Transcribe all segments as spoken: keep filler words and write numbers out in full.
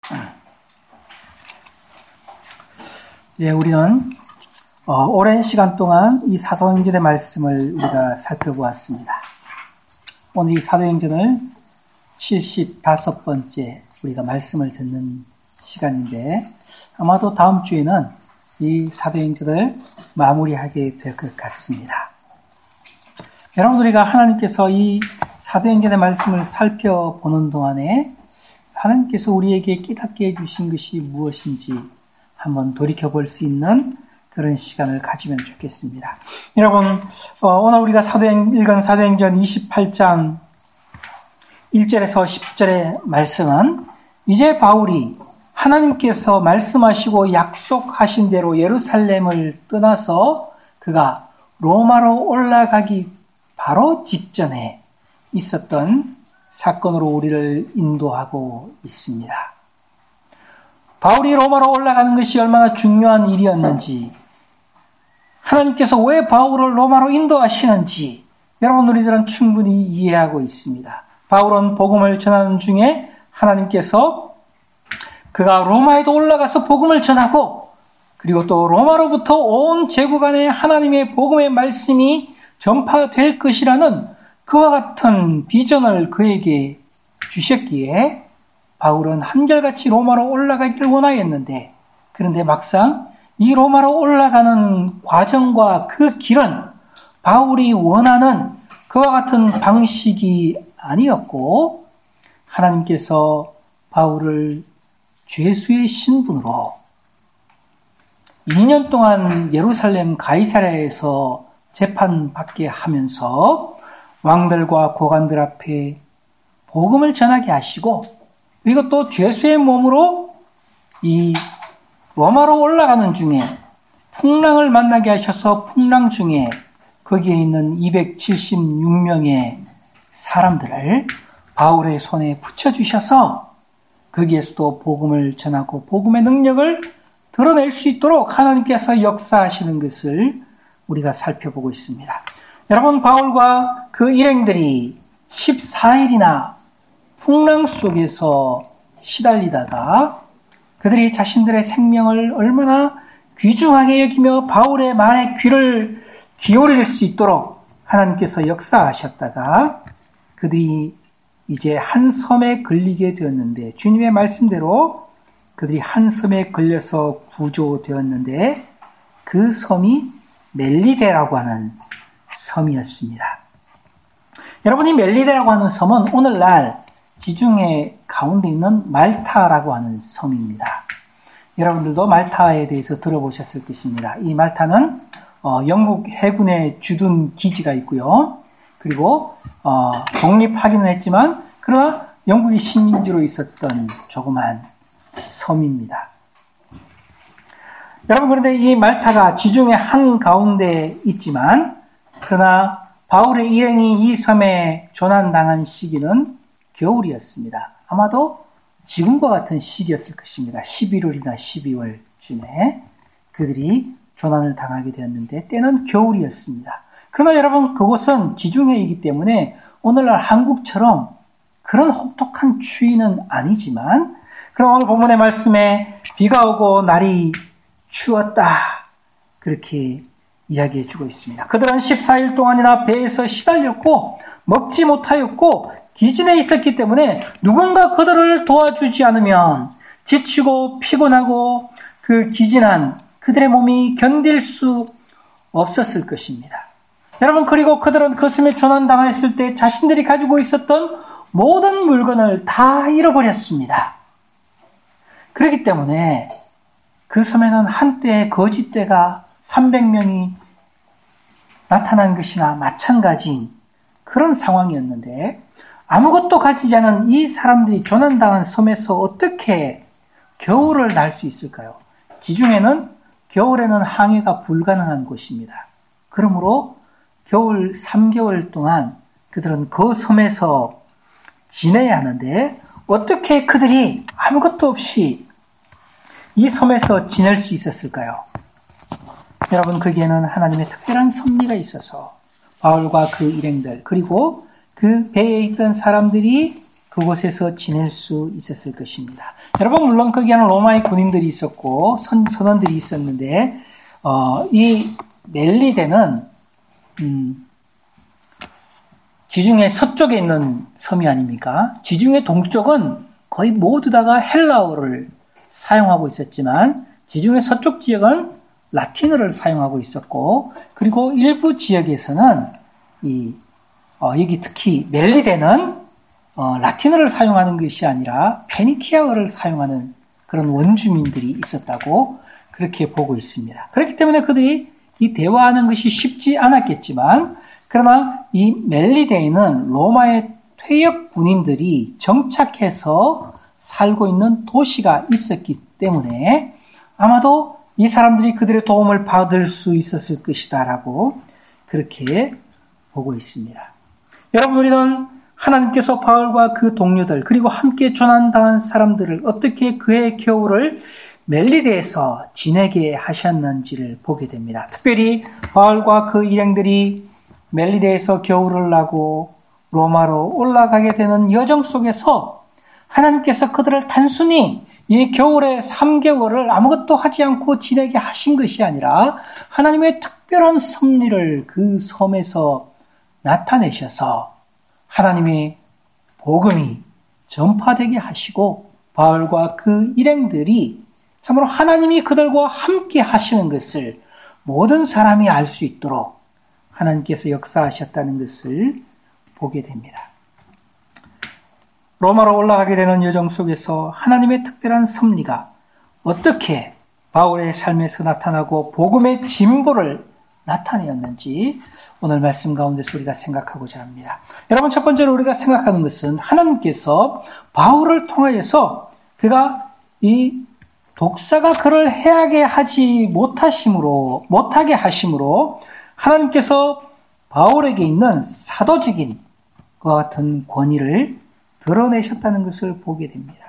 예, 우리는 어, 오랜 시간 동안 이 사도행전의 말씀을 우리가 살펴보았습니다. 오늘 이 사도행전을 칠십오 번째 우리가 말씀을 듣는 시간인데 아마도 다음 주에는 이 사도행전을 마무리하게 될 것 같습니다. 여러분, 우리가 하나님께서 이 사도행전의 말씀을 살펴보는 동안에 하나님께서 우리에게 깨닫게 해주신 것이 무엇인지 한번 돌이켜볼 수 있는 그런 시간을 가지면 좋겠습니다. 여러분, 어, 오늘 우리가 사도행, 읽은 사도행전 이십팔 장 일 절에서 십 절의 말씀은 이제 바울이 하나님께서 말씀하시고 약속하신 대로 예루살렘을 떠나서 그가 로마로 올라가기 바로 직전에 있었던 사건으로 우리를 인도하고 있습니다. 바울이 로마로 올라가는 것이 얼마나 중요한 일이었는지, 하나님께서 왜 바울을 로마로 인도하시는지 여러분 우리들은 충분히 이해하고 있습니다. 바울은 복음을 전하는 중에 하나님께서 그가 로마에도 올라가서 복음을 전하고 그리고 또 로마로부터 온 제국 안에 하나님의 복음의 말씀이 전파될 것이라는 그와 같은 비전을 그에게 주셨기에 바울은 한결같이 로마로 올라가기를 원하였는데, 그런데 막상 이 로마로 올라가는 과정과 그 길은 바울이 원하는 그와 같은 방식이 아니었고, 하나님께서 바울을 죄수의 신분으로 이 년 동안 예루살렘 가이사랴에서 재판받게 하면서 왕들과 고관들 앞에 복음을 전하게 하시고, 그리고 또 죄수의 몸으로 이 로마로 올라가는 중에 풍랑을 만나게 하셔서 풍랑 중에 거기에 있는 이백칠십육 명의 사람들을 바울의 손에 붙여주셔서 거기에서도 복음을 전하고 복음의 능력을 드러낼 수 있도록 하나님께서 역사하시는 것을 우리가 살펴보고 있습니다. 여러분, 바울과 그 일행들이 십사 일이나 풍랑 속에서 시달리다가 그들이 자신들의 생명을 얼마나 귀중하게 여기며 바울의 말에 귀를 기울일 수 있도록 하나님께서 역사하셨다가 그들이 이제 한 섬에 걸리게 되었는데, 주님의 말씀대로 그들이 한 섬에 걸려서 구조되었는데 그 섬이 멜리데라고 하는 섬이었습니다. 여러분이 멜리데라고 하는 섬은 오늘날 지중해 가운데 있는 말타라고 하는 섬입니다. 여러분들도 말타에 대해서 들어보셨을 것입니다. 이 말타는 어, 영국 해군의 주둔 기지가 있고요. 그리고 어, 독립하기는 했지만 그러나 영국이 식민지로 있었던 조그만 섬입니다. 여러분, 그런데 이 말타가 지중해 한가운데 있지만 그러나 바울의 일행이 이 섬에 조난당한 시기는 겨울이었습니다. 아마도 지금과 같은 시기였을 것입니다. 십일월이나 십이월쯤에 그들이 조난을 당하게 되었는데 때는 겨울이었습니다. 그러나 여러분, 그곳은 지중해이기 때문에 오늘날 한국처럼 그런 혹독한 추위는 아니지만, 그럼 오늘 본문의 말씀에 비가 오고 날이 추웠다 그렇게 이야기해 주고 있습니다. 그들은 십사 일 동안이나 배에서 시달렸고 먹지 못하였고 기진에 있었기 때문에 누군가 그들을 도와주지 않으면 지치고 피곤하고 그 기진한 그들의 몸이 견딜 수 없었을 것입니다. 여러분, 그리고 그들은 그 섬에 조난당했을 때 자신들이 가지고 있었던 모든 물건을 다 잃어버렸습니다. 그렇기 때문에 그 섬에는 한때 거짓대가 삼백 명이 나타난 것이나 마찬가지인 그런 상황이었는데, 아무것도 가지지 않은 이 사람들이 조난당한 섬에서 어떻게 겨울을 날 수 있을까요? 지중해는 겨울에는 항해가 불가능한 곳입니다. 그러므로 겨울 삼 개월 동안 그들은 그 섬에서 지내야 하는데 어떻게 그들이 아무것도 없이 이 섬에서 지낼 수 있었을까요? 여러분, 거기에는 하나님의 특별한 섭리가 있어서 바울과 그 일행들 그리고 그 배에 있던 사람들이 그곳에서 지낼 수 있었을 것입니다. 여러분, 물론 거기에는 로마의 군인들이 있었고 선, 선원들이 있었는데 어, 이 멜리데는 음, 지중해 서쪽에 있는 섬이 아닙니까? 지중해 동쪽은 거의 모두 다가 헬라어를 사용하고 있었지만 지중해 서쪽 지역은 라틴어를 사용하고 있었고, 그리고 일부 지역에서는 이 어, 여기 특히 멜리데는 어, 라틴어를 사용하는 것이 아니라 페니키아어를 사용하는 그런 원주민들이 있었다고 그렇게 보고 있습니다. 그렇기 때문에 그들이 이 대화하는 것이 쉽지 않았겠지만, 그러나 이 멜리데에는 로마의 퇴역 군인들이 정착해서 살고 있는 도시가 있었기 때문에 아마도 이 사람들이 그들의 도움을 받을 수 있었을 것이다라고 그렇게 보고 있습니다. 여러분, 우리는 하나님께서 바울과 그 동료들 그리고 함께 조난당한 사람들을 어떻게 그의 겨울을 멜리데에서 지내게 하셨는지를 보게 됩니다. 특별히 바울과 그 일행들이 멜리데에서 겨울을 나고 로마로 올라가게 되는 여정 속에서 하나님께서 그들을 단순히 이 겨울의 삼 개월을 아무것도 하지 않고 지내게 하신 것이 아니라 하나님의 특별한 섭리를 그 섬에서 나타내셔서 하나님의 복음이 전파되게 하시고 바울과 그 일행들이 참으로 하나님이 그들과 함께 하시는 것을 모든 사람이 알 수 있도록 하나님께서 역사하셨다는 것을 보게 됩니다. 로마로 올라가게 되는 여정 속에서 하나님의 특별한 섭리가 어떻게 바울의 삶에서 나타나고 복음의 진보를 나타내었는지 오늘 말씀 가운데서 우리가 생각하고자 합니다. 여러분, 첫 번째로 우리가 생각하는 것은 하나님께서 바울을 통하여서 그가 이 독사가 그를 해하게 하지 못하심으로, 못하게 하심으로 하나님께서 바울에게 있는 사도적인 그와 같은 권위를 드러내셨다는 것을 보게 됩니다.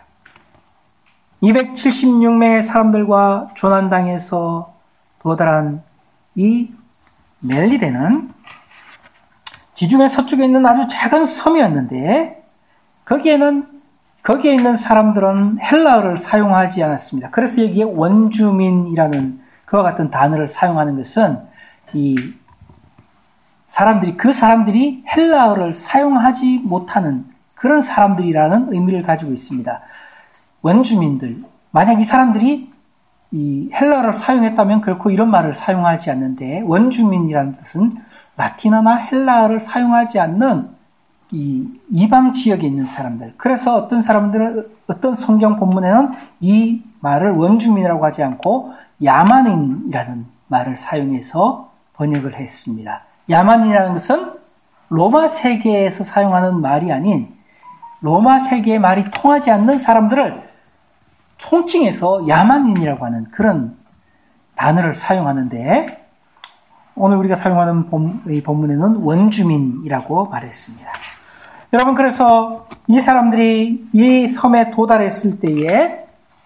이백칠십육 명의 사람들과 조난당해서 도달한 이 멜리데는 지중해 서쪽에 있는 아주 작은 섬이었는데 거기에는 거기에 있는 사람들은 헬라어를 사용하지 않았습니다. 그래서 여기에 원주민이라는 그와 같은 단어를 사용하는 것은 이 사람들이 그 사람들이 헬라어를 사용하지 못하는 그런 사람들이라는 의미를 가지고 있습니다. 원주민들, 만약 이 사람들이 이 헬라어를 사용했다면 결코 이런 말을 사용하지 않는데, 원주민이라는 뜻은 라틴어나 헬라어를 사용하지 않는 이 이방 지역에 있는 사람들. 그래서 어떤 사람들은, 어떤 성경 본문에는 이 말을 원주민이라고 하지 않고 야만인이라는 말을 사용해서 번역을 했습니다. 야만인이라는 것은 로마 세계에서 사용하는 말이 아닌 로마 세계의 말이 통하지 않는 사람들을 총칭해서 야만인이라고 하는 그런 단어를 사용하는데, 오늘 우리가 사용하는 이 본문에는 원주민이라고 말했습니다. 여러분, 그래서 이 사람들이 이 섬에 도달했을 때에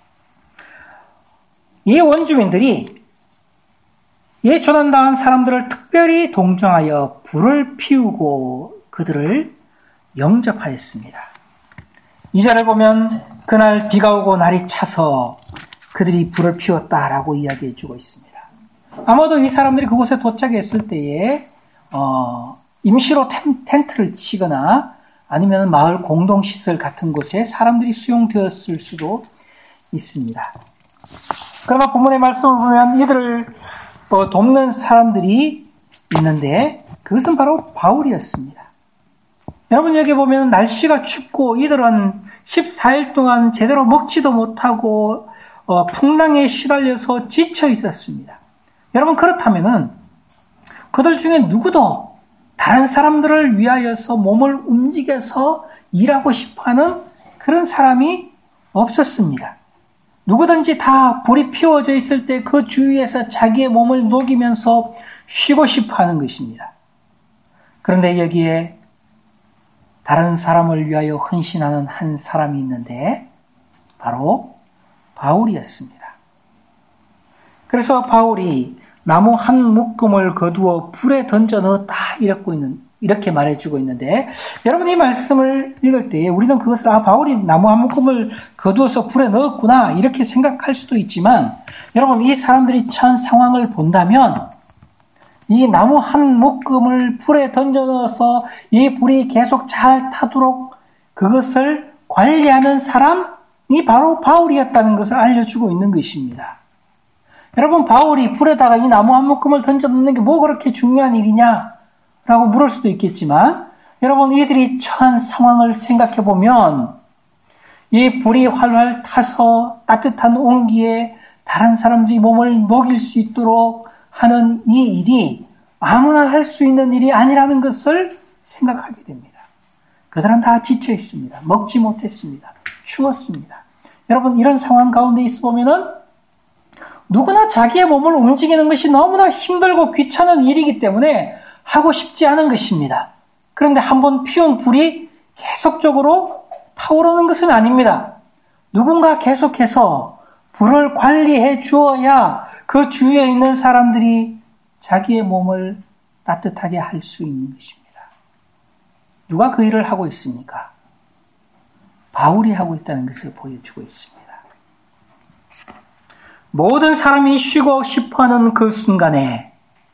이 원주민들이 이 조난당한 사람들을 특별히 동정하여 불을 피우고 그들을 영접하였습니다. 이 절을 보면 그날 비가 오고 날이 차서 그들이 불을 피웠다라고 이야기해 주고 있습니다. 아마도 이 사람들이 그곳에 도착했을 때에 어, 임시로 텐, 텐트를 치거나 아니면 마을 공동시설 같은 곳에 사람들이 수용되었을 수도 있습니다. 그러나 본문의 말씀을 보면 이들을 어, 돕는 사람들이 있는데 그것은 바로 바울이었습니다. 여러분, 여기 보면 날씨가 춥고 이들은 십사 일 동안 제대로 먹지도 못하고 어, 풍랑에 시달려서 지쳐 있었습니다. 여러분, 그렇다면은 그들 중에 누구도 다른 사람들을 위하여서 몸을 움직여서 일하고 싶어하는 그런 사람이 없었습니다. 누구든지 다 불이 피워져 있을 때 그 주위에서 자기의 몸을 녹이면서 쉬고 싶어하는 것입니다. 그런데 여기에 다른 사람을 위하여 헌신하는 한 사람이 있는데 바로 바울이었습니다. 그래서 바울이 나무 한 묶음을 거두어 불에 던져 넣었다 이랬고 있는, 이렇게 말해주고 있는데, 여러분 이 말씀을 읽을 때 우리는 그것을 아 바울이 나무 한 묶음을 거두어서 불에 넣었구나 이렇게 생각할 수도 있지만, 여러분 이 사람들이 처한 상황을 본다면 이 나무 한 묶음을 불에 던져 넣어서 이 불이 계속 잘 타도록 그것을 관리하는 사람이 바로 바울이었다는 것을 알려주고 있는 것입니다. 여러분 바울이 불에다가 이 나무 한 묶음을 던져 넣는 게 뭐 그렇게 중요한 일이냐 라고 물을 수도 있겠지만, 여러분 이들이 처한 상황을 생각해 보면 이 불이 활활 타서 따뜻한 온기에 다른 사람들이 몸을 녹일 수 있도록 하는 이 일이 아무나 할 수 있는 일이 아니라는 것을 생각하게 됩니다. 그들은 다 지쳐 있습니다. 먹지 못했습니다. 추웠습니다. 여러분 이런 상황 가운데 있어 보면은 누구나 자기의 몸을 움직이는 것이 너무나 힘들고 귀찮은 일이기 때문에 하고 싶지 않은 것입니다. 그런데 한번 피운 불이 계속적으로 타오르는 것은 아닙니다. 누군가 계속해서 불을 관리해 주어야 그 주위에 있는 사람들이 자기의 몸을 따뜻하게 할 수 있는 것입니다. 누가 그 일을 하고 있습니까? 바울이 하고 있다는 것을 보여주고 있습니다. 모든 사람이 쉬고 싶어하는 그 순간에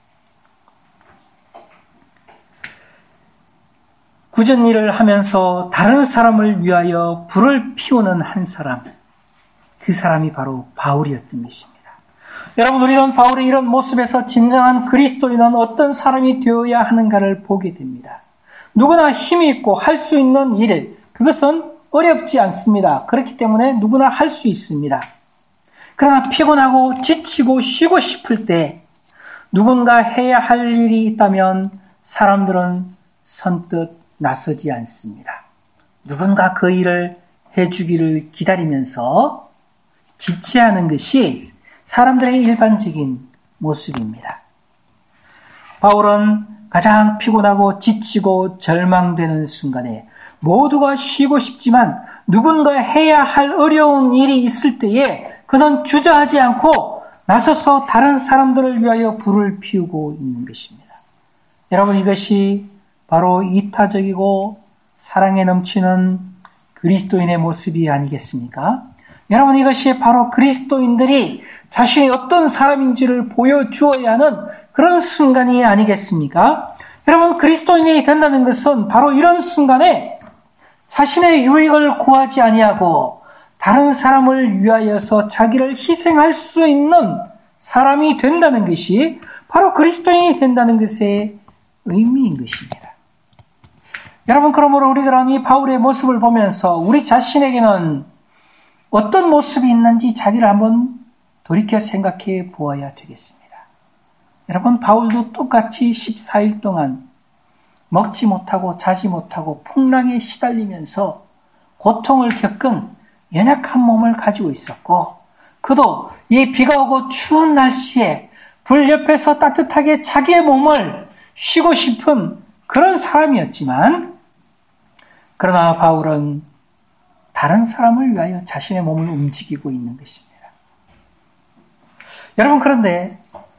굳은 일을 하면서 다른 사람을 위하여 불을 피우는 한 사람, 그 사람이 바로 바울이었던 것입니다. 여러분 우리는 바울의 이런 모습에서 진정한 그리스도인은 어떤 사람이 되어야 하는가를 보게 됩니다. 누구나 힘이 있고 할 수 있는 일, 그것은 어렵지 않습니다. 그렇기 때문에 누구나 할 수 있습니다. 그러나 피곤하고 지치고 쉬고 싶을 때 누군가 해야 할 일이 있다면 사람들은 선뜻 나서지 않습니다. 누군가 그 일을 해주기를 기다리면서 지체하는 것이 사람들의 일반적인 모습입니다. 바울은 가장 피곤하고 지치고 절망되는 순간에 모두가 쉬고 싶지만 누군가 해야 할 어려운 일이 있을 때에 그는 주저하지 않고 나서서 다른 사람들을 위하여 불을 피우고 있는 것입니다. 여러분 이것이 바로 이타적이고 사랑에 넘치는 그리스도인의 모습이 아니겠습니까? 여러분 이것이 바로 그리스도인들이 자신이 어떤 사람인지를 보여주어야 하는 그런 순간이 아니겠습니까? 여러분 그리스도인이 된다는 것은 바로 이런 순간에 자신의 유익을 구하지 아니하고 다른 사람을 위하여서 자기를 희생할 수 있는 사람이 된다는 것이 바로 그리스도인이 된다는 것의 의미인 것입니다. 여러분 그러므로 우리들은 이 바울의 모습을 보면서 우리 자신에게는 어떤 모습이 있는지 자기를 한번 돌이켜 생각해 보아야 되겠습니다. 여러분 바울도 똑같이 십사 일 동안 먹지 못하고 자지 못하고 풍랑에 시달리면서 고통을 겪은 연약한 몸을 가지고 있었고, 그도 이 비가 오고 추운 날씨에 불 옆에서 따뜻하게 자기의 몸을 쉬고 싶은 그런 사람이었지만, 그러나 바울은 다른 사람을 위하여 자신의 몸을 움직이고 있는 것입니다. 여러분 그런데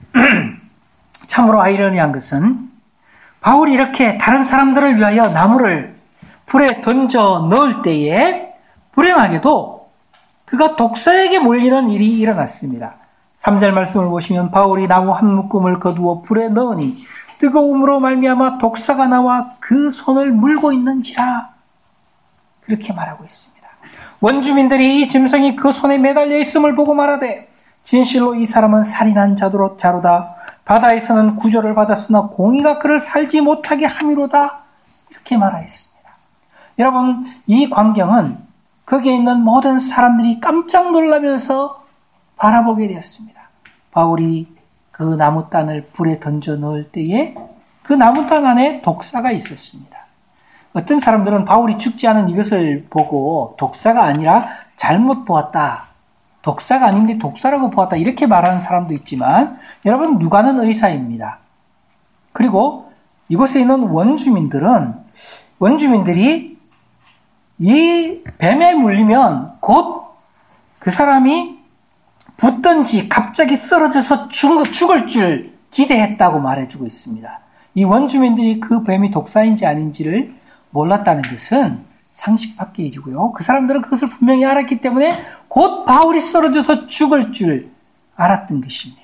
참으로 아이러니한 것은 바울이 이렇게 다른 사람들을 위하여 나무를 불에 던져 넣을 때에 불행하게도 그가 독사에게 몰리는 일이 일어났습니다. 삼 절 말씀을 보시면 바울이 나무 한 묶음을 거두어 불에 넣으니 뜨거움으로 말미암아 독사가 나와 그 손을 물고 있는지라, 그렇게 말하고 있습니다. 원주민들이 이 짐승이 그 손에 매달려 있음을 보고 말하되 진실로 이 사람은 살인한 자도로 자로다. 바다에서는 구조를 받았으나 공의가 그를 살지 못하게 함이로다. 이렇게 말하였습니다. 여러분 이 광경은 거기에 있는 모든 사람들이 깜짝 놀라면서 바라보게 되었습니다. 바울이 그 나무단을 불에 던져 넣을 때에 그 나무단 안에 독사가 있었습니다. 어떤 사람들은 바울이 죽지 않은 이것을 보고 독사가 아니라 잘못 보았다, 독사가 아닌데 독사라고 보았다, 이렇게 말하는 사람도 있지만, 여러분 누가는 의사입니다. 그리고 이곳에 있는 원주민들은 원주민들이 이 뱀에 물리면 곧 그 사람이 붙든지 갑자기 쓰러져서 죽을 줄 기대했다고 말해주고 있습니다. 이 원주민들이 그 뱀이 독사인지 아닌지를 몰랐다는 것은 상식 밖의 일이고요. 그 사람들은 그것을 분명히 알았기 때문에 곧 바울이 쓰러져서 죽을 줄 알았던 것입니다.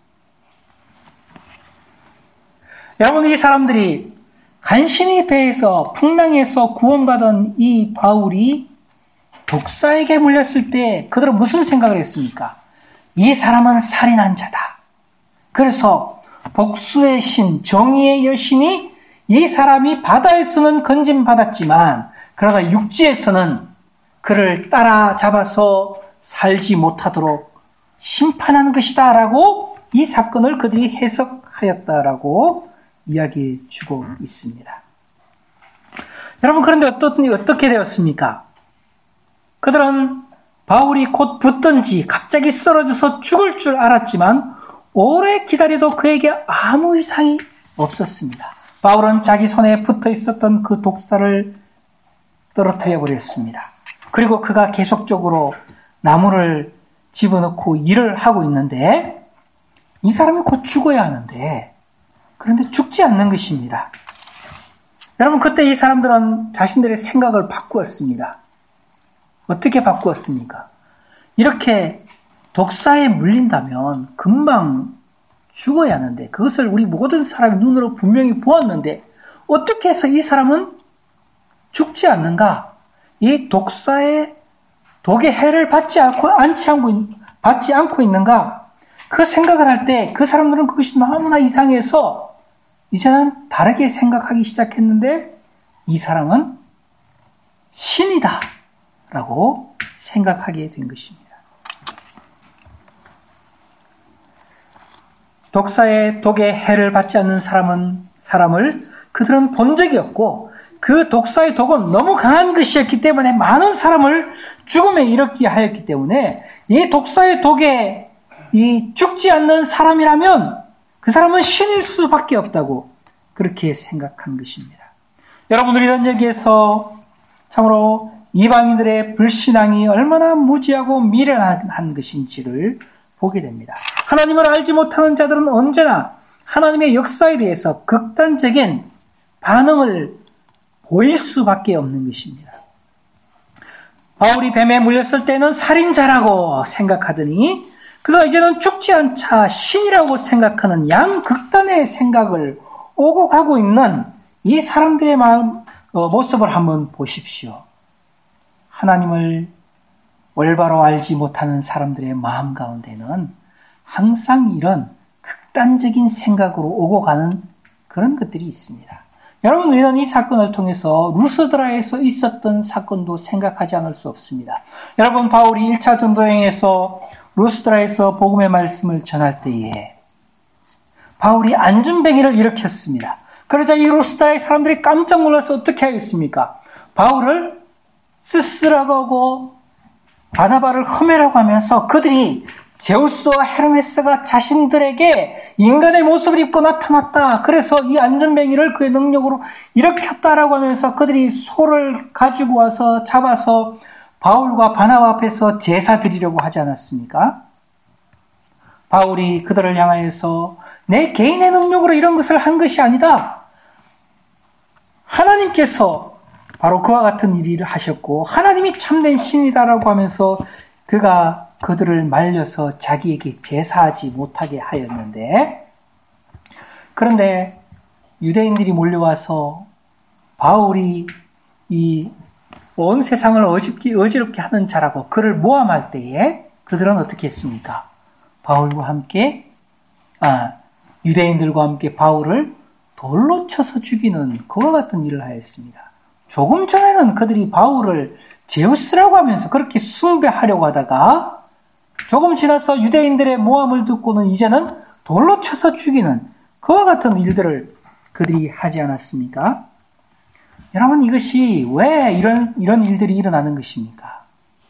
여러분, 이 사람들이 간신히 배에서 풍랑에서 구원받은 이 바울이 독사에게 물렸을 때 그들은 무슨 생각을 했습니까? 이 사람은 살인한 자다. 그래서 복수의 신, 정의의 여신이 이 사람이 바다에서는 건짐받았지만 그러나 육지에서는 그를 따라잡아서 살지 못하도록 심판하는 것이다 라고 이 사건을 그들이 해석하였다라고 이야기해 주고 있습니다. 여러분, 그런데 어떻게, 어떻게 되었습니까? 그들은 바울이 곧 붙든지 갑자기 쓰러져서 죽을 줄 알았지만 오래 기다려도 그에게 아무 이상이 없었습니다. 바울은 자기 손에 붙어 있었던 그 독사를 떨어뜨려 버렸습니다. 그리고 그가 계속적으로 나무를 집어넣고 일을 하고 있는데 이 사람이 곧 죽어야 하는데 그런데 죽지 않는 것입니다. 여러분, 그때 이 사람들은 자신들의 생각을 바꾸었습니다. 어떻게 바꾸었습니까? 이렇게 독사에 물린다면 금방 죽어야 하는데 그것을 우리 모든 사람의 눈으로 분명히 보았는데 어떻게 해서 이 사람은 죽지 않는가? 이 독사의 독의 해를 받지 않고, 않지 않고, 받지 않고 있는가? 그 생각을 할 때 그 사람들은 그것이 너무나 이상해서 이제는 다르게 생각하기 시작했는데 이 사람은 신이다 라고 생각하게 된 것입니다. 독사의 독의 해를 받지 않는 사람은, 사람을 그들은 본 적이 없고 그 독사의 독은 너무 강한 것이었기 때문에 많은 사람을 죽음에 이르게 하였기 때문에 이 독사의 독에 이 죽지 않는 사람이라면 그 사람은 신일 수밖에 없다고 그렇게 생각한 것입니다. 여러분, 우리는 여기에서 참으로 이방인들의 불신앙이 얼마나 무지하고 미련한 것인지를 보게 됩니다. 하나님을 알지 못하는 자들은 언제나 하나님의 역사에 대해서 극단적인 반응을 보일 수밖에 없는 것입니다. 바울이 뱀에 물렸을 때는 살인자라고 생각하더니 그가 이제는 죽지 않자 신이라고 생각하는 양극단의 생각을 오고 가고 있는 이 사람들의 마음, 어, 모습을 한번 보십시오. 하나님을 올바로 알지 못하는 사람들의 마음 가운데는 항상 이런 극단적인 생각으로 오고 가는 그런 것들이 있습니다. 여러분, 우리는 이 사건을 통해서 루스드라에서 있었던 사건도 생각하지 않을 수 없습니다. 여러분, 바울이 일 차 전도여행에서 루스드라에서 복음의 말씀을 전할 때에 바울이 안전뱅이를 일으켰습니다. 그러자 이 루스드라의 사람들이 깜짝 놀라서 어떻게 하겠습니까? 바울을 스스라고 하고 바나바를 흠이라고 하면서 그들이 제우스와 헤르메스가 자신들에게 인간의 모습을 입고 나타났다. 그래서 이 안전뱅이를 그의 능력으로 일으켰다라고 하면서 그들이 소를 가지고 와서 잡아서 바울과 바나바 앞에서 제사 드리려고 하지 않았습니까? 바울이 그들을 향하여서 내 개인의 능력으로 이런 것을 한 것이 아니다. 하나님께서 바로 그와 같은 일을 하셨고 하나님이 참된 신이다라고 하면서 그가 그들을 말려서 자기에게 제사하지 못하게 하였는데, 그런데 유대인들이 몰려와서 바울이 이 온 세상을 어지럽게, 어지럽게 하는 자라고 그를 모함할 때에 그들은 어떻게 했습니까? 바울과 함께, 아, 유대인들과 함께 바울을 돌로 쳐서 죽이는 그와 같은 일을 하였습니다. 조금 전에는 그들이 바울을 제우스라고 하면서 그렇게 숭배하려고 하다가 조금 지나서 유대인들의 모함을 듣고는 이제는 돌로 쳐서 죽이는 그와 같은 일들을 그들이 하지 않았습니까? 여러분, 이것이 왜 이런, 이런 일들이 일어나는 것입니까?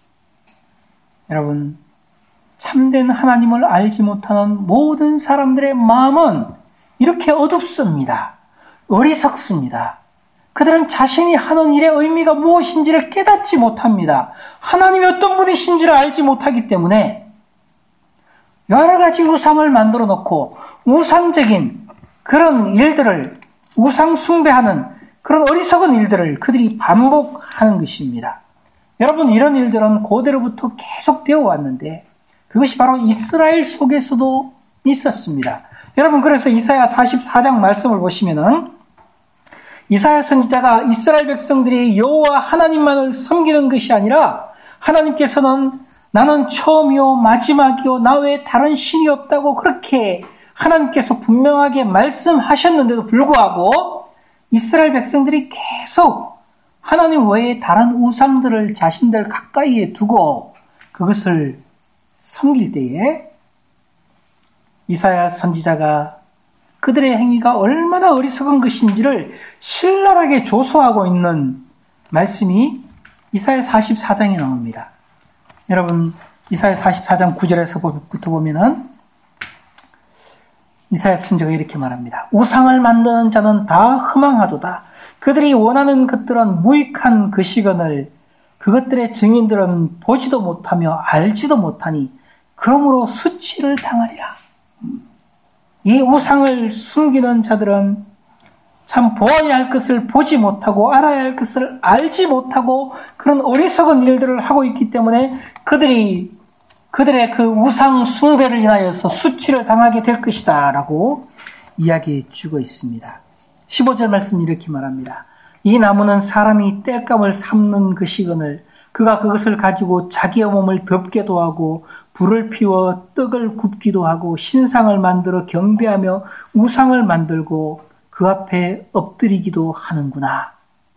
여러분, 참된 하나님을 알지 못하는 모든 사람들의 마음은 이렇게 어둡습니다. 어리석습니다. 그들은 자신이 하는 일의 의미가 무엇인지를 깨닫지 못합니다. 하나님이 어떤 분이신지를 알지 못하기 때문에 여러 가지 우상을 만들어 놓고 우상적인 그런 일들을 우상 숭배하는 그런 어리석은 일들을 그들이 반복하는 것입니다. 여러분, 이런 일들은 고대로부터 계속되어 왔는데 그것이 바로 이스라엘 속에서도 있었습니다. 여러분, 그래서 이사야 사십사 장 말씀을 보시면은 이사야 선지자가 이스라엘 백성들이 여호와 하나님만을 섬기는 것이 아니라 하나님께서는 나는 처음이요 마지막이요 나 외에 다른 신이 없다고 그렇게 하나님께서 분명하게 말씀하셨는데도 불구하고 이스라엘 백성들이 계속 하나님 외에 다른 우상들을 자신들 가까이에 두고 그것을 섬길 때에 이사야 선지자가 그들의 행위가 얼마나 어리석은 것인지를 신랄하게 조소하고 있는 말씀이 이사야 사십사 장에 나옵니다. 여러분, 이사야 사십사 장 구 절에서부터 보면은 이사야 선지자가 이렇게 말합니다. 우상을 만드는 자는 다 허망하도다. 그들이 원하는 것들은 무익한 것이거늘 그것들의 증인들은 보지도 못하며 알지도 못하니 그러므로 수치를 당하리라. 이 우상을 숨기는 자들은 참 보아야 할 것을 보지 못하고 알아야 할 것을 알지 못하고 그런 어리석은 일들을 하고 있기 때문에 그들이 그들의 그 우상 숭배를 인하여서 수치를 당하게 될 것이다 라고 이야기해 주고 있습니다. 십오 절 말씀 이렇게 말합니다. 이 나무는 사람이 땔감을 삶는 것이거늘 그가 그것을 가지고 자기의 몸을 덮게도 하고 불을 피워 떡을 굽기도 하고 신상을 만들어 경배하며 우상을 만들고 그 앞에 엎드리기도 하는구나.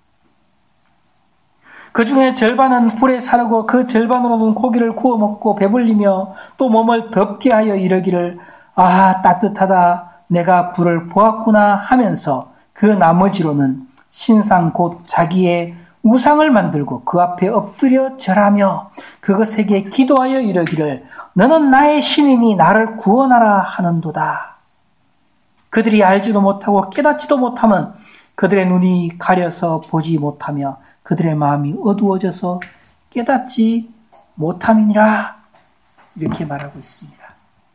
그 중에 절반은 불에 사르고 그 절반으로는 고기를 구워 먹고 배불리며 또 몸을 덮게 하여 이러기를 아 따뜻하다 내가 불을 보았구나 하면서 그 나머지로는 신상 곧 자기의 우상을 만들고 그 앞에 엎드려 절하며 그것에게 기도하여 이러기를 너는 나의 신이니 나를 구원하라 하는도다. 그들이 알지도 못하고 깨닫지도 못하면 그들의 눈이 가려서 보지 못하며 그들의 마음이 어두워져서 깨닫지 못함이니라. 이렇게 말하고 있습니다.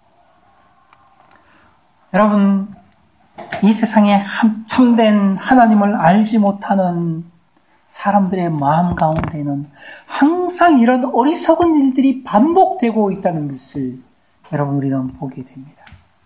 여러분, 이 세상에 참된 하나님을 알지 못하는 사람들의 마음 가운데는 항상 이런 어리석은 일들이 반복되고 있다는 것을 여러분 우리는 보게 됩니다.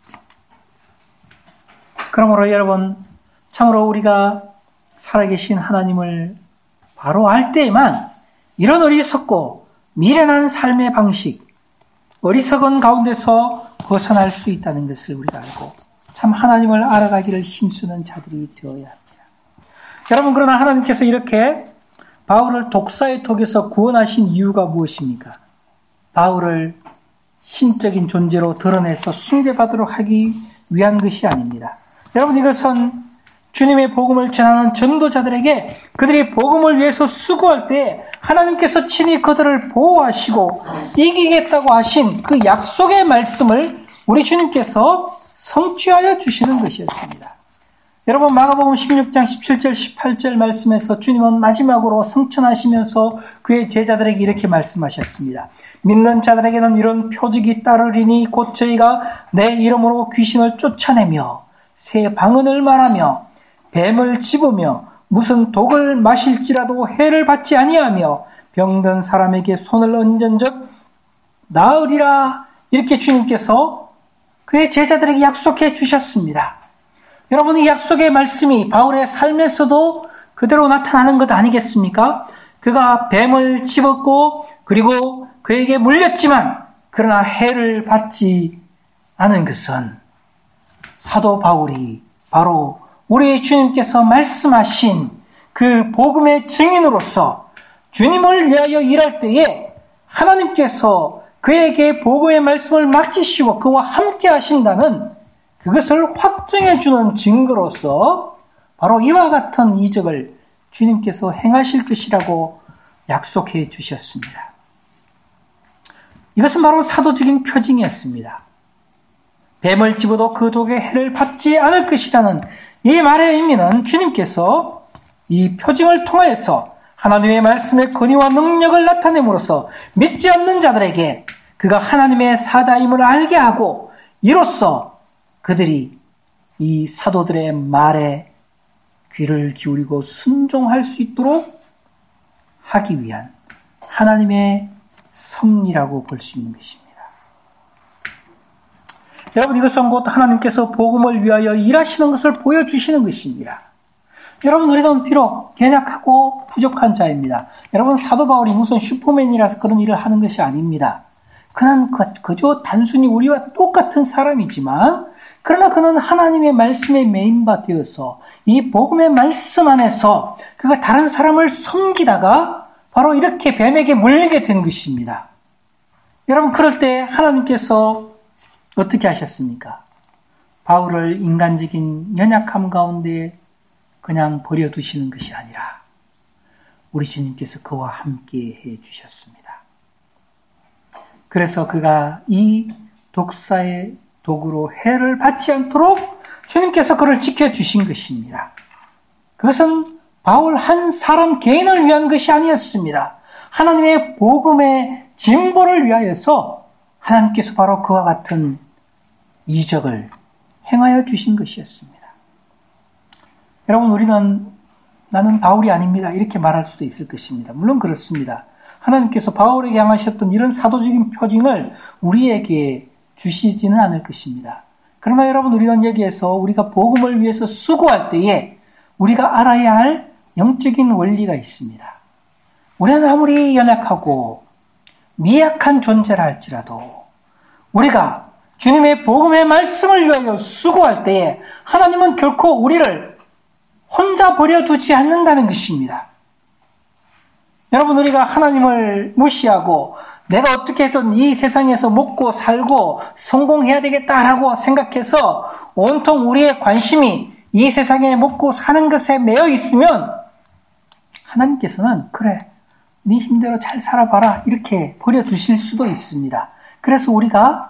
그러므로 여러분 참으로 우리가 살아계신 하나님을 바로 알 때에만 이런 어리석고 미련한 삶의 방식, 어리석은 가운데서 벗어날 수 있다는 것을 우리가 알고 참 하나님을 알아가기를 힘쓰는 자들이 되어야 합니다. 여러분, 그러나 하나님께서 이렇게 바울을 독사의 톡에서 구원하신 이유가 무엇입니까? 바울을 신적인 존재로 드러내서 숭배받도록 하기 위한 것이 아닙니다. 여러분, 이것은 주님의 복음을 전하는 전도자들에게 그들이 복음을 위해서 수고할 때 하나님께서 친히 그들을 보호하시고 이기겠다고 하신 그 약속의 말씀을 우리 주님께서 성취하여 주시는 것이었습니다. 여러분, 마가복음 십육 장 십칠 절 십팔 절 말씀에서 주님은 마지막으로 성천하시면서 그의 제자들에게 이렇게 말씀하셨습니다. 믿는 자들에게는 이런 표적이 따르리니 곧 저희가 내 이름으로 귀신을 쫓아내며 새 방언을 말하며 뱀을 집으며 무슨 독을 마실지라도 해를 받지 아니하며 병든 사람에게 손을 얹은 적 나으리라. 이렇게 주님께서 그의 제자들에게 약속해 주셨습니다. 여러분, 이 약속의 말씀이 바울의 삶에서도 그대로 나타나는 것 아니겠습니까? 그가 뱀을 집었고 그리고 그에게 물렸지만 그러나 해를 받지 않은 것은 사도 바울이 바로 우리 주님께서 말씀하신 그 복음의 증인으로서 주님을 위하여 일할 때에 하나님께서 그에게 복음의 말씀을 맡기시고 그와 함께 하신다는 그것을 확증해 주는 증거로서 바로 이와 같은 이적을 주님께서 행하실 것이라고 약속해 주셨습니다. 이것은 바로 사도적인 표징이었습니다. 뱀을 집어도 그 독의 해를 받지 않을 것이라는 이 말의 의미는 주님께서 이 표징을 통하여서 하나님의 말씀의 권위와 능력을 나타냄으로써 믿지 않는 자들에게 그가 하나님의 사자임을 알게 하고 이로써 그들이 이 사도들의 말에 귀를 기울이고 순종할 수 있도록 하기 위한 하나님의 섭리라고 볼 수 있는 것입니다. 여러분, 이것은 곧 하나님께서 복음을 위하여 일하시는 것을 보여주시는 것입니다. 여러분, 우리는 비록 연약하고 부족한 자입니다. 여러분, 사도 바울이 무슨 슈퍼맨이라서 그런 일을 하는 것이 아닙니다. 그는 그저 단순히 우리와 똑같은 사람이지만, 그러나 그는 하나님의 말씀에 메인바 되어서 이 복음의 말씀 안에서 그가 다른 사람을 섬기다가 바로 이렇게 뱀에게 물리게 된 것입니다. 여러분, 그럴 때 하나님께서 어떻게 하셨습니까? 바울을 인간적인 연약함 가운데 그냥 버려두시는 것이 아니라 우리 주님께서 그와 함께 해주셨습니다. 그래서 그가 이 독사의 도구로 해를 받지 않도록 주님께서 그를 지켜주신 것입니다. 그것은 바울 한 사람 개인을 위한 것이 아니었습니다. 하나님의 복음의 진보를 위하여서 하나님께서 바로 그와 같은 이적을 행하여 주신 것이었습니다. 여러분, 우리는 나는 바울이 아닙니다 이렇게 말할 수도 있을 것입니다. 물론 그렇습니다. 하나님께서 바울에게 향하셨던 이런 사도적인 표징을 우리에게 주시지는 않을 것입니다. 그러나 여러분, 우리는 여기에서 우리가 복음을 위해서 수고할 때에 우리가 알아야 할 영적인 원리가 있습니다. 우리는 아무리 연약하고 미약한 존재라 할지라도 우리가 주님의 복음의 말씀을 위하여 수고할 때에 하나님은 결코 우리를 혼자 버려두지 않는다는 것입니다. 여러분, 우리가 하나님을 무시하고 내가 어떻게든 이 세상에서 먹고 살고 성공해야 되겠다라고 생각해서 온통 우리의 관심이 이 세상에 먹고 사는 것에 매여 있으면 하나님께서는 그래, 네 힘대로 잘 살아봐라 이렇게 버려두실 수도 있습니다. 그래서 우리가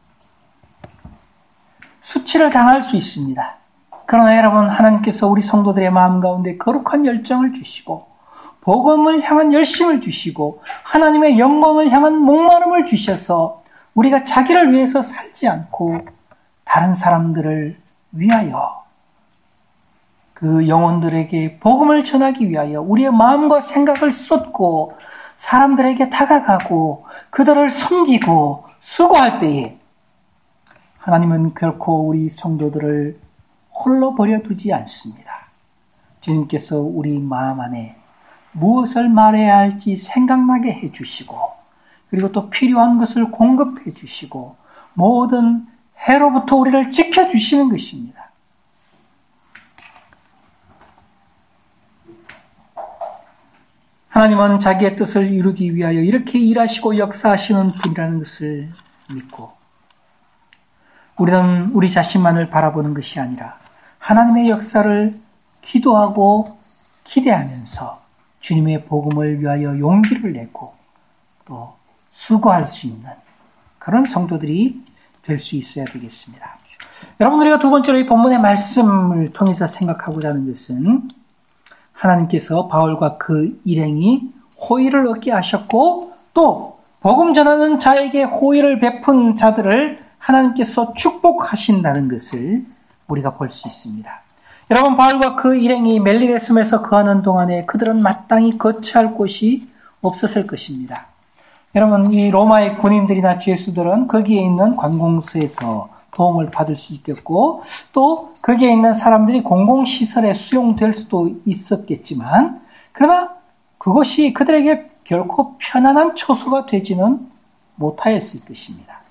수치를 당할 수 있습니다. 그러나 여러분, 하나님께서 우리 성도들의 마음 가운데 거룩한 열정을 주시고 복음을 향한 열심을 주시고 하나님의 영광을 향한 목마름을 주셔서 우리가 자기를 위해서 살지 않고 다른 사람들을 위하여 그 영혼들에게 복음을 전하기 위하여 우리의 마음과 생각을 쏟고 사람들에게 다가가고 그들을 섬기고 수고할 때에 하나님은 결코 우리 성도들을 홀로 버려두지 않습니다. 주님께서 우리 마음 안에 무엇을 말해야 할지 생각나게 해주시고 그리고 또 필요한 것을 공급해 주시고 모든 해로부터 우리를 지켜주시는 것입니다. 하나님은 자기의 뜻을 이루기 위하여 이렇게 일하시고 역사하시는 분이라는 것을 믿고 우리는 우리 자신만을 바라보는 것이 아니라 하나님의 역사를 기도하고 기대하면서 주님의 복음을 위하여 용기를 내고 또 수고할 수 있는 그런 성도들이 될 수 있어야 되겠습니다. 여러분, 우리가 두 번째로 이 본문의 말씀을 통해서 생각하고자 하는 것은 하나님께서 바울과 그 일행이 호의를 얻게 하셨고 또 복음 전하는 자에게 호의를 베푼 자들을 하나님께서 축복하신다는 것을 우리가 볼 수 있습니다. 여러분, 바울과 그 일행이 멜리데 섬에서 거하는 동안에 그들은 마땅히 거처할 곳이 없었을 것입니다. 여러분, 이 로마의 군인들이나 죄수들은 거기에 있는 관공서에서 도움을 받을 수 있겠고 또 거기에 있는 사람들이 공공시설에 수용될 수도 있었겠지만 그러나 그것이 그들에게 결코 편안한 처소가 되지는 못하였을 것입니다.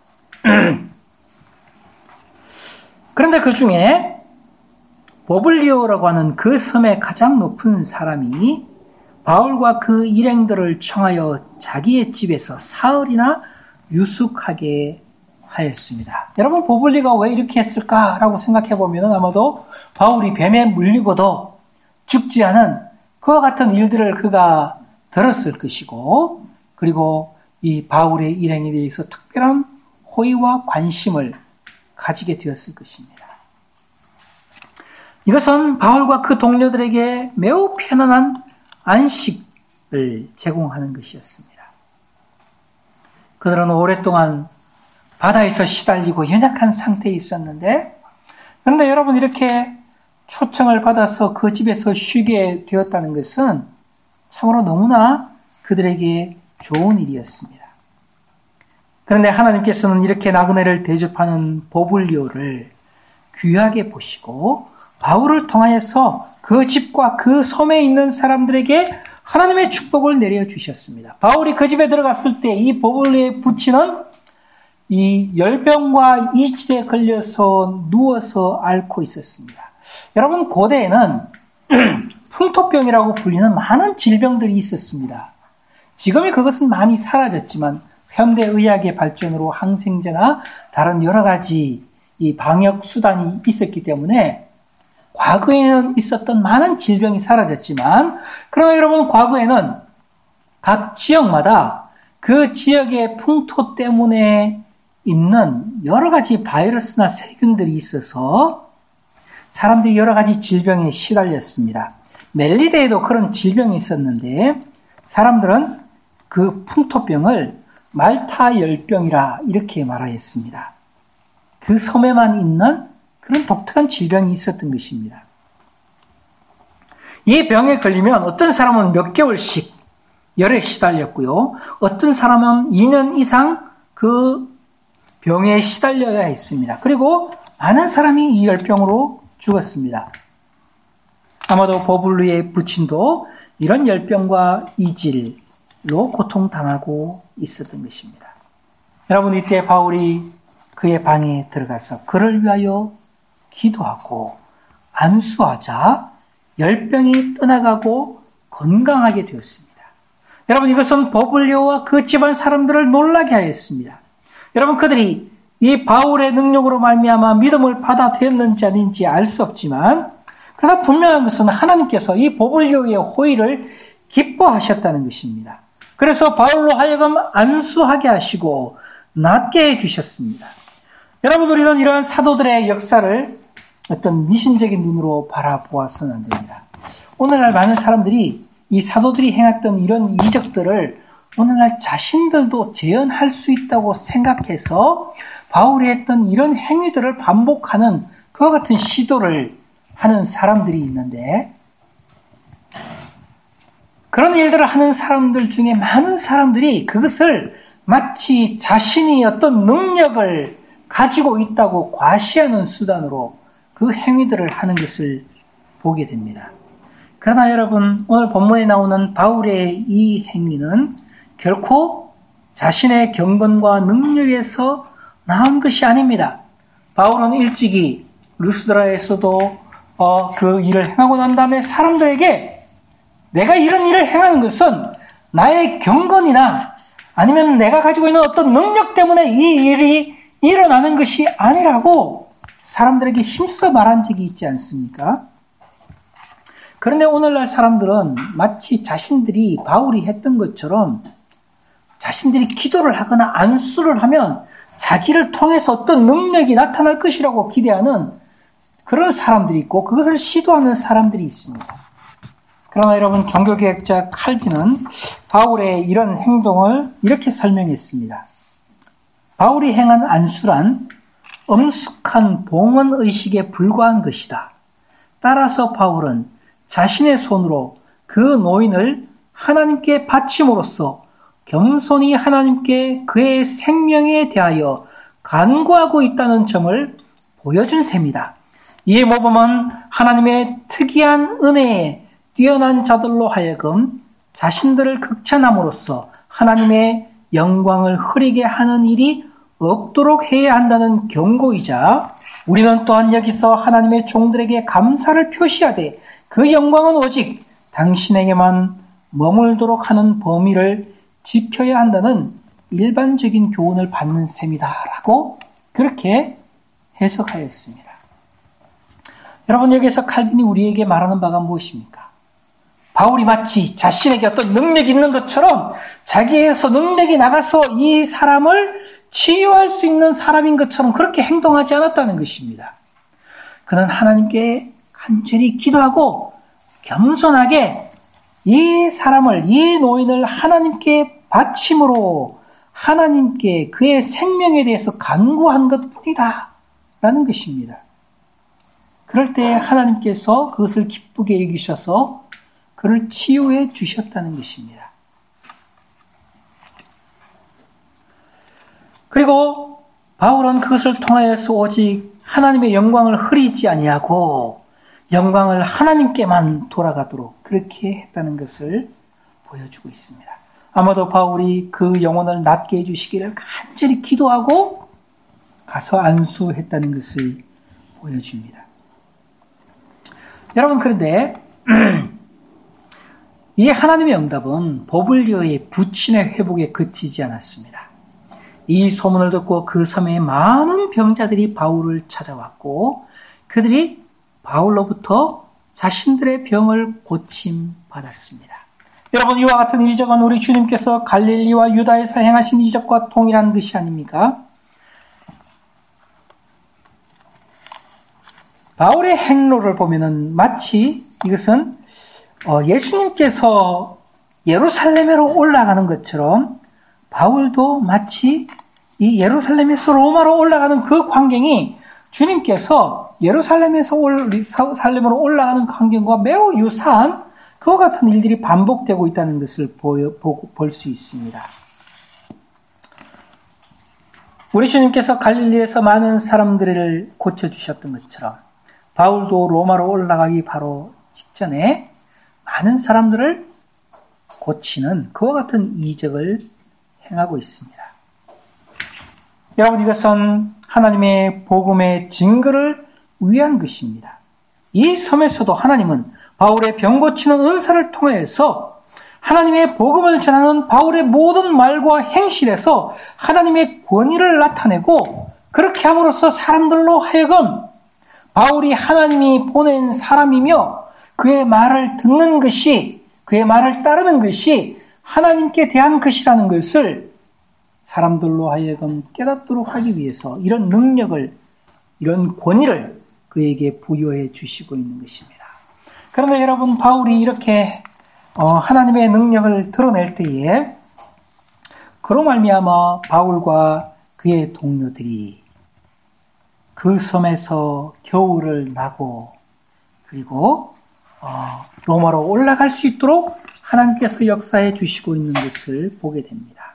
그런데 그 중에 보블리오라고 하는 그 섬의 가장 높은 사람이 바울과 그 일행들을 청하여 자기의 집에서 사흘이나 유숙하게 하였습니다. 여러분, 보블리가 왜 이렇게 했을까라고 생각해 보면 아마도 바울이 뱀에 물리고도 죽지 않은 그와 같은 일들을 그가 들었을 것이고 그리고 이 바울의 일행에 대해서 특별한 호의와 관심을 가지게 되었을 것입니다. 이것은 바울과 그 동료들에게 매우 편안한 안식을 제공하는 것이었습니다. 그들은 오랫동안 바다에서 시달리고 연약한 상태에 있었는데 그런데 여러분, 이렇게 초청을 받아서 그 집에서 쉬게 되었다는 것은 참으로 너무나 그들에게 좋은 일이었습니다. 그런데 하나님께서는 이렇게 나그네를 대접하는 보블리오를 귀하게 보시고 바울을 통하여서 그 집과 그 섬에 있는 사람들에게 하나님의 축복을 내려주셨습니다. 바울이 그 집에 들어갔을 때 이 보블리오의 부친은 이 열병과 이질에 걸려서 누워서 앓고 있었습니다. 여러분, 고대에는 풍토병이라고 불리는 많은 질병들이 있었습니다. 지금이 그것은 많이 사라졌지만 현대의학의 발전으로 항생제나 다른 여러 가지 이 방역 수단이 있었기 때문에 과거에는 있었던 많은 질병이 사라졌지만, 그러나 여러분, 과거에는 각 지역마다 그 지역의 풍토 때문에 있는 여러 가지 바이러스나 세균들이 있어서 사람들이 여러 가지 질병에 시달렸습니다. 멜리데에도 그런 질병이 있었는데 사람들은 그 풍토병을 말타 열병이라 이렇게 말하였습니다. 그 섬에만 있는 그런 독특한 질병이 있었던 것입니다. 이 병에 걸리면 어떤 사람은 몇 개월씩 열에 시달렸고요. 어떤 사람은 이 년 이상 그 병에 시달려야 했습니다. 그리고 많은 사람이 이 열병으로 죽었습니다. 아마도 보블리오의 부친도 이런 열병과 이질로 고통당하고 있었던 것입니다. 여러분, 이때 바울이 그의 방에 들어가서 그를 위하여 기도하고 안수하자 열병이 떠나가고 건강하게 되었습니다. 여러분, 이것은 보블리오와 그 집안 사람들을 놀라게 하였습니다. 여러분, 그들이 이 바울의 능력으로 말미암아 믿음을 받아들였는지 아닌지 알 수 없지만, 그러나 분명한 것은 하나님께서 이 보블리오의 호의를 기뻐하셨다는 것입니다. 그래서 바울로 하여금 안수하게 하시고 낫게 해주셨습니다. 여러분, 우리는 이러한 사도들의 역사를 어떤 미신적인 눈으로 바라보아서는 안 됩니다. 오늘날 많은 사람들이 이 사도들이 행했던 이런 이적들을 오늘날 자신들도 재현할 수 있다고 생각해서 바울이 했던 이런 행위들을 반복하는 그와 같은 시도를 하는 사람들이 있는데, 그런 일들을 하는 사람들 중에 많은 사람들이 그것을 마치 자신이 어떤 능력을 가지고 있다고 과시하는 수단으로 그 행위들을 하는 것을 보게 됩니다. 그러나 여러분, 오늘 본문에 나오는 바울의 이 행위는 결코 자신의 경건과 능력에서 나온 것이 아닙니다. 바울은 일찍이 루스드라에서도 어, 그 일을 행하고 난 다음에 사람들에게 내가 이런 일을 행하는 것은 나의 경건이나 아니면 내가 가지고 있는 어떤 능력 때문에 이 일이 일어나는 것이 아니라고 사람들에게 힘써 말한 적이 있지 않습니까? 그런데 오늘날 사람들은 마치 자신들이 바울이 했던 것처럼 자신들이 기도를 하거나 안수를 하면 자기를 통해서 어떤 능력이 나타날 것이라고 기대하는 그런 사람들이 있고 그것을 시도하는 사람들이 있습니다. 그러나 여러분, 종교개혁자 칼빈은 바울의 이런 행동을 이렇게 설명했습니다. 바울이 행한 안수란 엄숙한 봉헌의식에 불과한 것이다. 따라서 바울은 자신의 손으로 그 노인을 하나님께 바침으로써 겸손히 하나님께 그의 생명에 대하여 간구하고 있다는 점을 보여준 셈이다. 이 모범은 하나님의 특이한 은혜에 뛰어난 자들로 하여금 자신들을 극찬함으로써 하나님의 영광을 흐리게 하는 일이 없도록 해야 한다는 경고이자, 우리는 또한 여기서 하나님의 종들에게 감사를 표시하되 그 영광은 오직 당신에게만 머물도록 하는 범위를 지켜야 한다는 일반적인 교훈을 받는 셈이다 라고 그렇게 해석하였습니다. 여러분, 여기서 칼빈이 우리에게 말하는 바가 무엇입니까? 바울이 마치 자신에게 어떤 능력이 있는 것처럼 자기에서 능력이 나가서 이 사람을 치유할 수 있는 사람인 것처럼 그렇게 행동하지 않았다는 것입니다. 그는 하나님께 간절히 기도하고 겸손하게 이 사람을, 이 노인을 하나님께 바침으로 하나님께 그의 생명에 대해서 간구한 것뿐이다 라는 것입니다. 그럴 때 하나님께서 그것을 기쁘게 여기셔서 그를 치유해 주셨다는 것입니다. 그리고 바울은 그것을 통하여서 오직 하나님의 영광을 흐리지 아니하고 영광을 하나님께만 돌아가도록 그렇게 했다는 것을 보여주고 있습니다. 아마도 바울이 그 영혼을 낫게 해주시기를 간절히 기도하고 가서 안수했다는 것을 보여줍니다. 여러분, 그런데 이 하나님의 응답은 보블리오의 부친의 회복에 그치지 않았습니다. 이 소문을 듣고 그 섬에 많은 병자들이 바울을 찾아왔고 그들이 바울로부터 자신들의 병을 고침받았습니다. 여러분, 이와 같은 이적은 우리 주님께서 갈릴리와 유다에서 행하신 이적과 동일한 것이 아닙니까? 바울의 행로를 보면은 마치 이것은 예수님께서 예루살렘으로 올라가는 것처럼 바울도 마치 이 예루살렘에서 로마로 올라가는 그 광경이 주님께서 예루살렘에서 예루살렘으로 올라가는 광경과 매우 유사한 그와 같은 일들이 반복되고 있다는 것을 볼 수 있습니다. 우리 주님께서 갈릴리에서 많은 사람들을 고쳐주셨던 것처럼 바울도 로마로 올라가기 바로 직전에 많은 사람들을 고치는 그와 같은 이적을 행하고 있습니다. 여러분, 이것은 하나님의 복음의 증거를 위한 것입니다. 이 섬에서도 하나님은 바울의 병 고치는 은사를 통해서 하나님의 복음을 전하는 바울의 모든 말과 행실에서 하나님의 권위를 나타내고 그렇게 함으로써 사람들로 하여금 바울이 하나님이 보낸 사람이며 그의 말을 듣는 것이, 그의 말을 따르는 것이 하나님께 대한 것이라는 것을 사람들로 하여금 깨닫도록 하기 위해서 이런 능력을, 이런 권위를 그에게 부여해 주시고 있는 것입니다. 그런데 여러분, 바울이 이렇게 하나님의 능력을 드러낼 때에 그로 말미암아 바울과 그의 동료들이 그 섬에서 겨울을 나고 그리고 로마로 올라갈 수 있도록 하나님께서 역사해 주시고 있는 것을 보게 됩니다.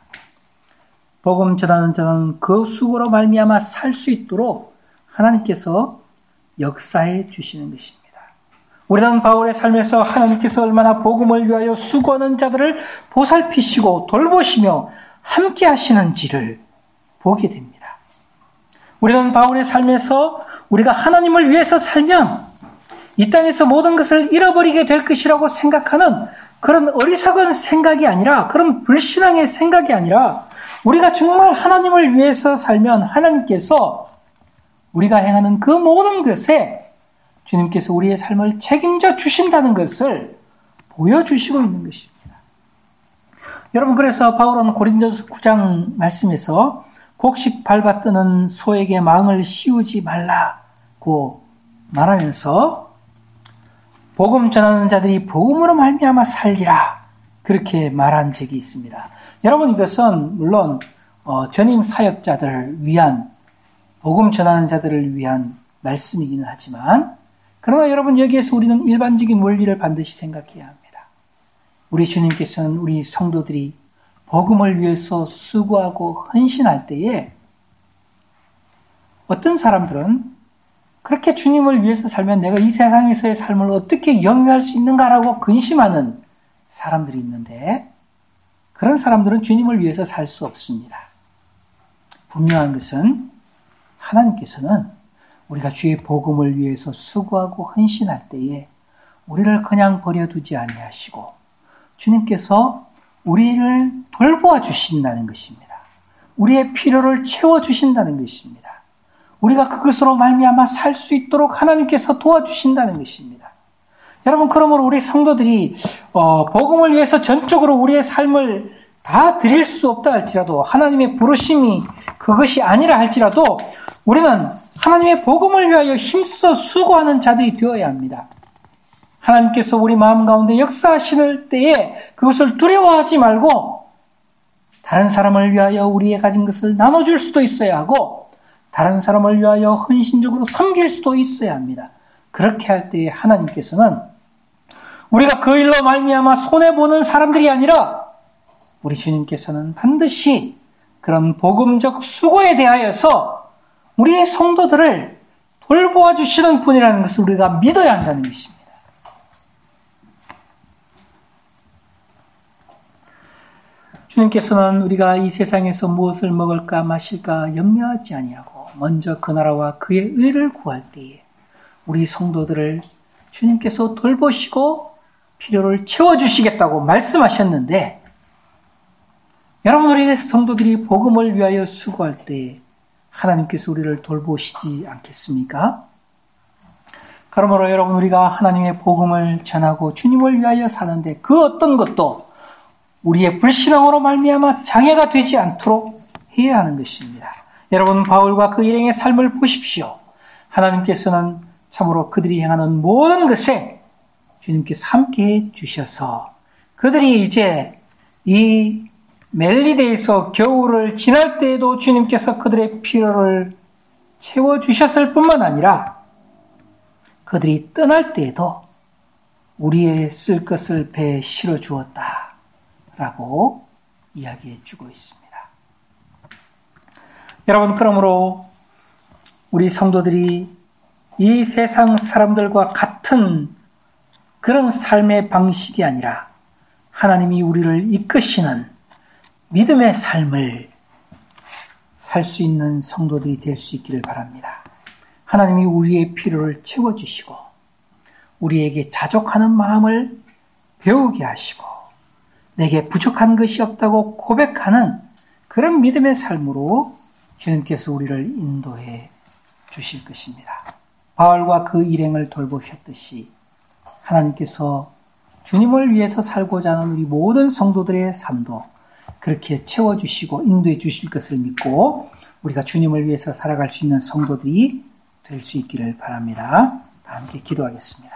복음 전하는 자는 그 수고로 말미암아 살 수 있도록 하나님께서 역사해 주시는 것입니다. 우리는 바울의 삶에서 하나님께서 얼마나 복음을 위하여 수고하는 자들을 보살피시고 돌보시며 함께 하시는지를 보게 됩니다. 우리는 바울의 삶에서 우리가 하나님을 위해서 살면 이 땅에서 모든 것을 잃어버리게 될 것이라고 생각하는 그런 어리석은 생각이 아니라, 그런 불신앙의 생각이 아니라 우리가 정말 하나님을 위해서 살면 하나님께서 우리가 행하는 그 모든 것에 주님께서 우리의 삶을 책임져 주신다는 것을 보여주시고 있는 것입니다. 여러분, 그래서 바울은 고린도서 구 장 말씀에서 곡식 밟아 뜨는 소에게 망을 씌우지 말라고 말하면서 복음 전하는 자들이 복음으로 말미암아 살리라 그렇게 말한 적이 있습니다. 여러분, 이것은 물론 전임 사역자들을 위한, 복음 전하는 자들을 위한 말씀이기는 하지만, 그러나 여러분, 여기에서 우리는 일반적인 원리를 반드시 생각해야 합니다. 우리 주님께서는 우리 성도들이 복음을 위해서 수고하고 헌신할 때에 어떤 사람들은 그렇게 주님을 위해서 살면 내가 이 세상에서의 삶을 어떻게 영위할 수 있는가라고 근심하는 사람들이 있는데, 그런 사람들은 주님을 위해서 살 수 없습니다. 분명한 것은 하나님께서는 우리가 주의 복음을 위해서 수고하고 헌신할 때에 우리를 그냥 버려두지 아니하시고 주님께서 우리를 돌보아 주신다는 것입니다. 우리의 필요를 채워주신다는 것입니다. 우리가 그것으로 말미암아 살 수 있도록 하나님께서 도와주신다는 것입니다. 여러분, 그러므로 우리 성도들이 어, 복음을 위해서 전적으로 우리의 삶을 다 드릴 수 없다 할지라도, 하나님의 부르심이 그것이 아니라 할지라도 우리는 하나님의 복음을 위하여 힘써 수고하는 자들이 되어야 합니다. 하나님께서 우리 마음 가운데 역사하실 때에 그것을 두려워하지 말고 다른 사람을 위하여 우리의 가진 것을 나눠줄 수도 있어야 하고, 다른 사람을 위하여 헌신적으로 섬길 수도 있어야 합니다. 그렇게 할 때 하나님께서는 우리가 그 일로 말미암아 손해보는 사람들이 아니라 우리 주님께서는 반드시 그런 복음적 수고에 대하여서 우리의 성도들을 돌보아 주시는 분이라는 것을 우리가 믿어야 한다는 것입니다. 주님께서는 우리가 이 세상에서 무엇을 먹을까 마실까 염려하지 아니하고 먼저 그 나라와 그의 의를 구할 때에 우리 성도들을 주님께서 돌보시고 필요를 채워주시겠다고 말씀하셨는데, 여러분, 우리 성도들이 복음을 위하여 수고할 때 하나님께서 우리를 돌보시지 않겠습니까? 그러므로 여러분, 우리가 하나님의 복음을 전하고 주님을 위하여 사는데 그 어떤 것도 우리의 불신앙으로 말미암아 장애가 되지 않도록 해야 하는 것입니다. 여러분, 바울과 그 일행의 삶을 보십시오. 하나님께서는 참으로 그들이 행하는 모든 것에 주님께서 함께해 주셔서 그들이 이제 이 멜리데에서 겨울을 지날 때에도 주님께서 그들의 필요를 채워주셨을 뿐만 아니라 그들이 떠날 때에도 우리의 쓸 것을 배에 실어주었다라고 이야기해 주고 있습니다. 여러분, 그러므로 우리 성도들이 이 세상 사람들과 같은 그런 삶의 방식이 아니라 하나님이 우리를 이끄시는 믿음의 삶을 살 수 있는 성도들이 될 수 있기를 바랍니다. 하나님이 우리의 필요를 채워주시고 우리에게 자족하는 마음을 배우게 하시고 내게 부족한 것이 없다고 고백하는 그런 믿음의 삶으로 주님께서 우리를 인도해 주실 것입니다. 바울과 그 일행을 돌보셨듯이 하나님께서 주님을 위해서 살고자 하는 우리 모든 성도들의 삶도 그렇게 채워주시고 인도해 주실 것을 믿고 우리가 주님을 위해서 살아갈 수 있는 성도들이 될 수 있기를 바랍니다. 다 함께 기도하겠습니다.